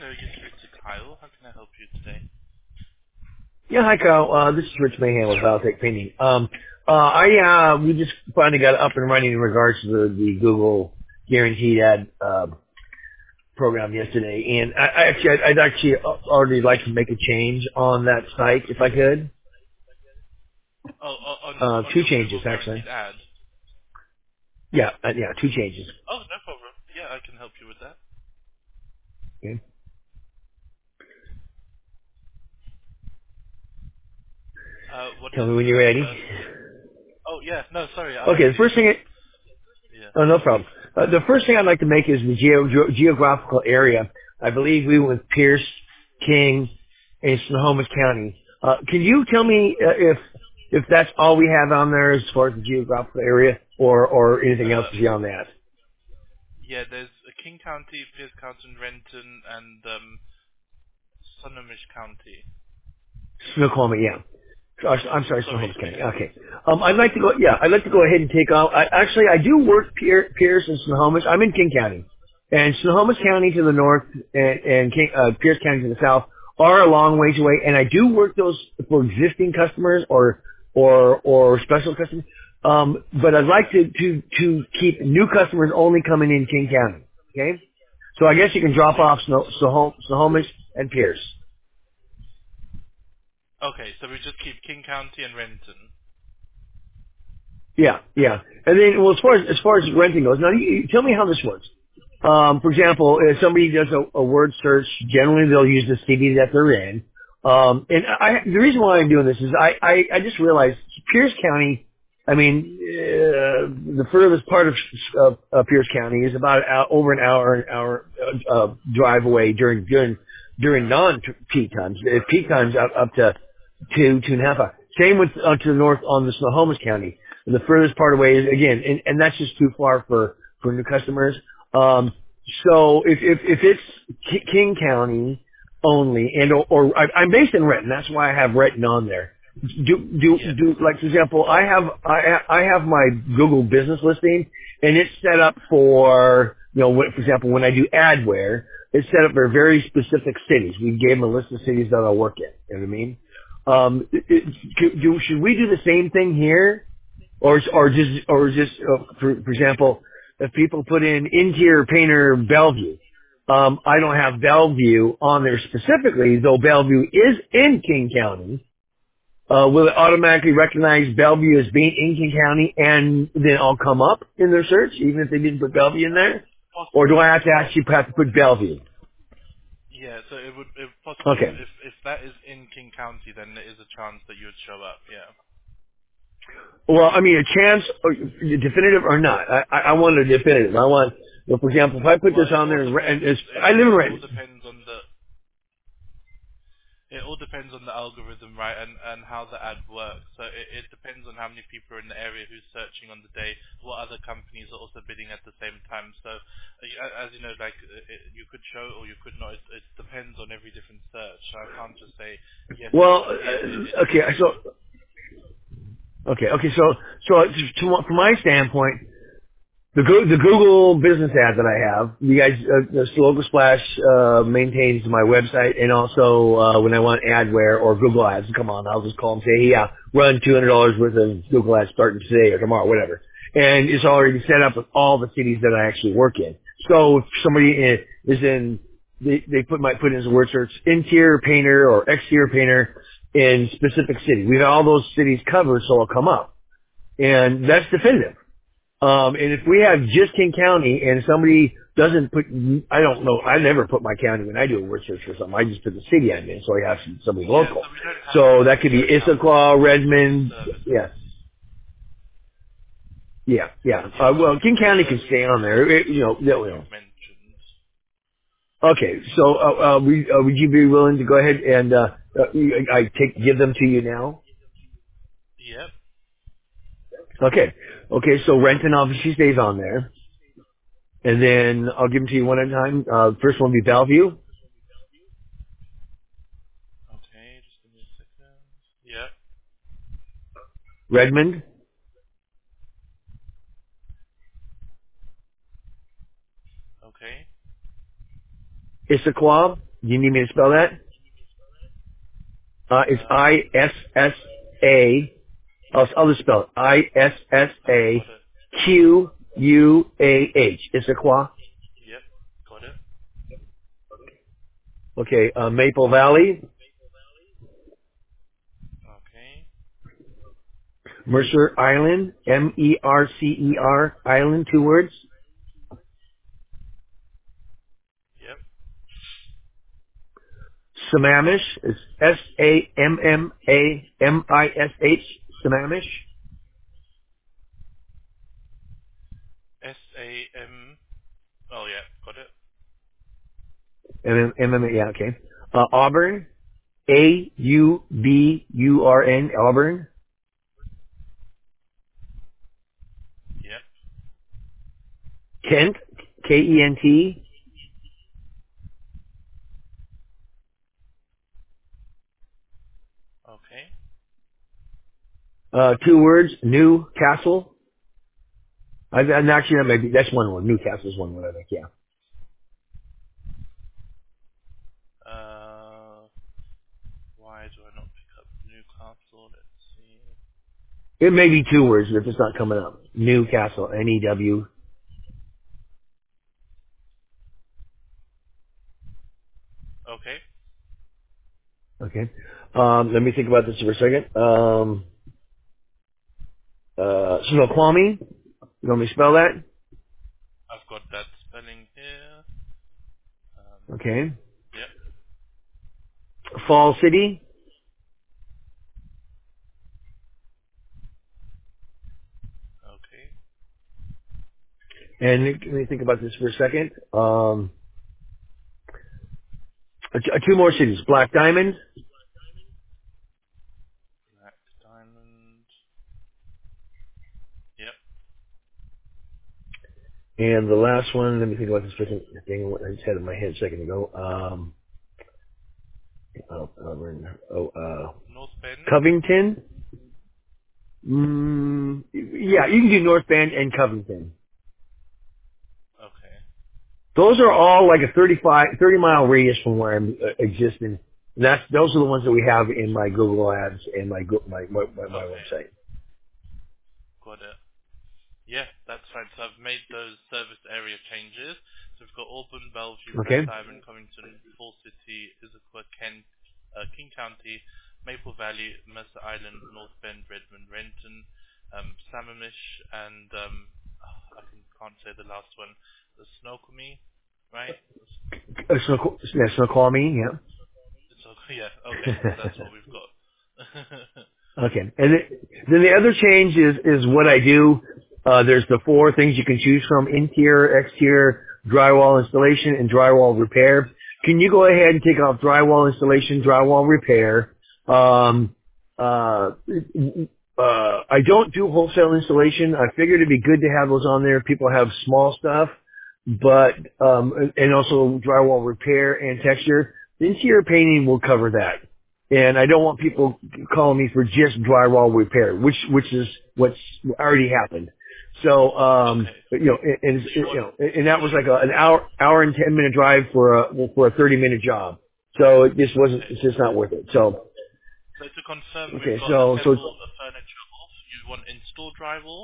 Hello, you're through to Kyle. How can I help you today? Yeah, hi Kyle. This is Rich Mayhem with Biotech Painting. We just finally got up and running in regards to the Google Guaranteed Ad program yesterday, and I'd actually already like to make a change on that site if I could. Oh, on Two your changes Google actually. guaranteed ad. Yeah, two changes. Oh, no problem. Yeah, I can help you with that. Okay. What Tell is me when the you're ready. first? Oh, yeah. No, sorry. Okay, the You first just. thing. Yeah. Oh, no problem. The first thing I'd like to make is the geographical area. I believe we went with Pierce, King, and Snohomish County. Can you tell me if that's all we have on there as far as the geographical area, or anything else beyond that? Yeah. There's King County, Pierce County, Renton, and Snohomish County. Snoqualmie, yeah. I'm sorry, Sorry. Snohomish County. Okay. I'd like to go. Yeah, I'd like to go ahead and take off. I do work Pierce and Snohomish. I'm in King County, and Snohomish County to the north and Pierce County to the south are a long ways away. And I do work those for existing customers or special customers. But I'd like to keep new customers only coming in King County. Okay. So I guess you can drop off Snohomish and Pierce. Okay, so we just keep King County and Renton. Yeah, yeah. And then, well, as far as renting goes, now you tell me how this works. For example, if somebody does a word search, generally they'll use the city that they're in. The reason why I'm doing this is I just realized Pierce County. I mean, the furthest part of Pierce County is about over an hour drive away during non-peak times. Peak times up to two and a half hours. Same with to the north on the Snohomish County. The furthest part away is again, and that's just too far for new customers. So if it's King County only, and or I'm based in Renton, that's why I have Renton on there. Yeah. Like for example, I have my Google business listing, and it's set up for for example when I do adware, it's set up for very specific cities. We gave them a list of cities that I'll work in. You know what I mean? Should we do the same thing here? For example, if people put in interior painter Bellevue, I don't have Bellevue on there specifically, though Bellevue is in King County. Will it automatically recognize Bellevue as being in King County and then I'll come up in their search, even if they didn't put Bellevue in there? Or do I have to actually have to put Bellevue? Yeah, so it would if possibly Okay. if that is in King County, then there is a chance that you would show up. Yeah. Well, I mean, a chance, definitive or not. I want a definitive. I want, for example, if I put Well, this it on all there, and depends. I live in It all Renton. depends on the algorithm, right, and how the ad works. So it depends on how many people are in the area who's searching on the day, what other companies are also bidding at the same time. So as you know, like you could show or you could not. It depends on every different search. So I can't just say yes, you Well, should be in. It okay, depends. from my standpoint, the Google business ad that I have, you guys, the Local Splash maintains my website, and also when I want adware or Google ads to come on, I'll just call them and say, hey, yeah, run $200 worth of Google ads starting today or tomorrow, whatever. And it's already set up with all the cities that I actually work in. So if somebody is in, they might put in as a word search interior painter or exterior painter in specific cities. We have all those cities covered, so it'll come up, and that's definitive. And if we have just King County and somebody doesn't put, I don't know, I never put my county when I do a word search for something. I just put the city I'm in, so I have somebody Yeah, local. so we don't have So that could be specific counties Issaquah, for different Redmond, services. yeah, yeah. Yeah, so Well, King County can we stay on there, that you know. you've mentioned. Okay, so would you be willing to go ahead and give them to you now? Yep. Okay. So Renton obviously stays on there, and then I'll give them to you one at a time. First one will be Bellevue, Okay, just give me a second. Yep. Redmond, Okay. Issaquah, Do you need me to spell that? It's I-S-S-A. I'll just spell it. Got it. I-S-S-A-Q-U-A-H. Issaquah. Yep. Got it. Okay, Maple Valley, Okay. Mercer Island, M-E-R-C-E-R, Island, 2 words. Yep. Sammamish is S-A-M-M-A-M-I-S-H, Sammamish. S-A-M. Oh, yeah. Got it. M-M-M, yeah, okay. Auburn, A-U-B-U-R-N, Auburn. Yep. Kent, K-E-N-T, Okay. 2 words, Newcastle. And actually, that's 1 word. Newcastle is 1 word, I think, yeah. Why do I not pick up Newcastle? Let's see. It may be 2 words if it's not coming up. Newcastle, N-E-W. Okay. Okay. Let me think about this for a second. Snoqualmie. You want me to spell that? I've got that spelling here. Okay. Yep. Fall City. Okay. And let me think about this for a second. 2 more cities. Black Diamond. Black Diamond. Yep. And the last one, let me think about this for a second. Thing I just had in my head a second ago. North Bend. Covington. Yeah, you can do North Bend and Covington. Okay. Those are all like a 30 mile radius from where I'm existing. Those are the ones that we have in my Google Ads and my Okay. website. Got it. Yeah, that's fine. So I've made those service area changes. So we've got Auburn, Bellevue, Black Okay. Diamond, Covington, Fall City, Issaquah, Kent, King County, Maple Valley, Mercer Island, North Bend, Redmond, Renton, Sammamish, and can't say the last one. The Snoqualmie, right? Snoqualmie, yeah. Yeah. Okay. So that's what we've got. Okay. And then the other change is what I do. There's the 4 things you can choose from: interior, exterior, drywall installation, and drywall repair. Can you go ahead and take off drywall installation, drywall repair? I don't do wholesale installation. I figured it'd be good to have those on there. People have small stuff, but and also drywall repair and texture. Interior painting will cover that. And I don't want people calling me for just drywall repair, which is what's already happened. So, Okay. So you want and that was like an hour and 10-minute drive for a 30-minute job. So it just wasn't, okay. it's just not worth it. So, So to confirm, we've okay, got so assemble the furniture off. You want install drywall?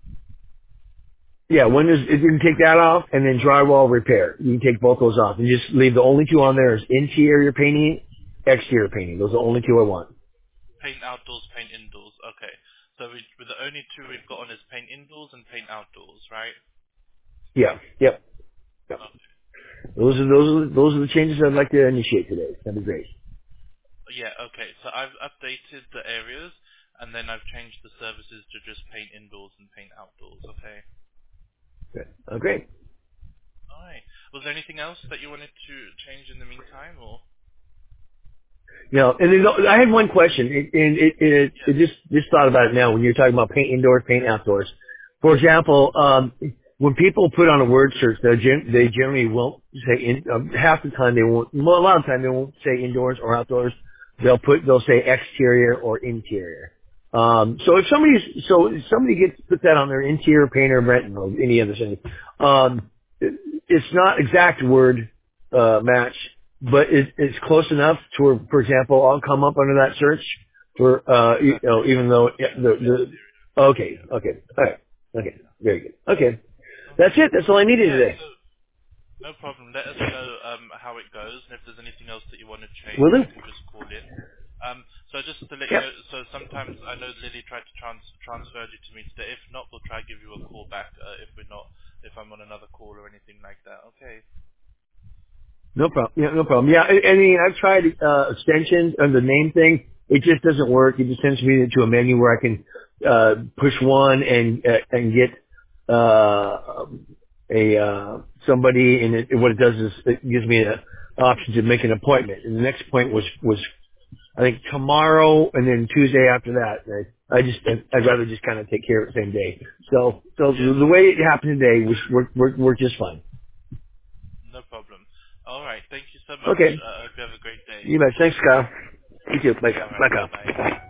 yeah, you can take that off and then drywall repair. You can take both those off and just leave the only 2 on there is interior painting, exterior painting. Those are the only 2 I want. Paint outdoors, paint indoors. Okay. So with the only 2 we've got on is paint indoors and paint outdoors, right? Yeah, yep. Yep. Okay. Those are the changes I'd like to initiate today. That'd be great. Yeah, okay. So I've updated the areas and then I've changed the services to just paint indoors and paint outdoors, okay? Good. Great. Alright. Was there anything else that you wanted to change in the meantime or? Now, and then I had one question, and Yeah. it just thought about it now when you're talking about paint indoors, paint outdoors. For example, when people put on a word search, they generally won't say half the time they won't. Well, a lot of the time they won't say indoors or outdoors. They'll say exterior or interior. So if somebody puts that on their interior painter, Renton, or any other thing, it's not exact word match. but it's close enough to where, for example, I'll come up under that search for, That's it. even though Yeah, okay, all right, okay, very good. Okay, that's it. That's all I needed yeah. today. So no problem. Let us know how it goes, and if there's anything else that you want to change, Will do. you can just call in. So just to let you Yep. know, so sometimes I know Lily tried to transfer you to me today. If not, we'll try to give you a call back if I'm on another call or anything like that. Okay. No problem. Yeah, no problem. Yeah, I mean, I've tried extensions and the name thing. It just doesn't work. It just sends me into a menu where I can push one and get somebody, and what it does is it gives me an option to make an appointment. And the next appointment was I think tomorrow, and then Tuesday after that. And I'd rather just kind of take care of it the same day. So Yeah, the way it happened today was worked just fine. no problem. All right. Thank you so much. Okay, I hope you have a great day. you bet. Thanks, Kyle. You too. Bye, All Kyle. right. Bye, Bye bye. Kyle.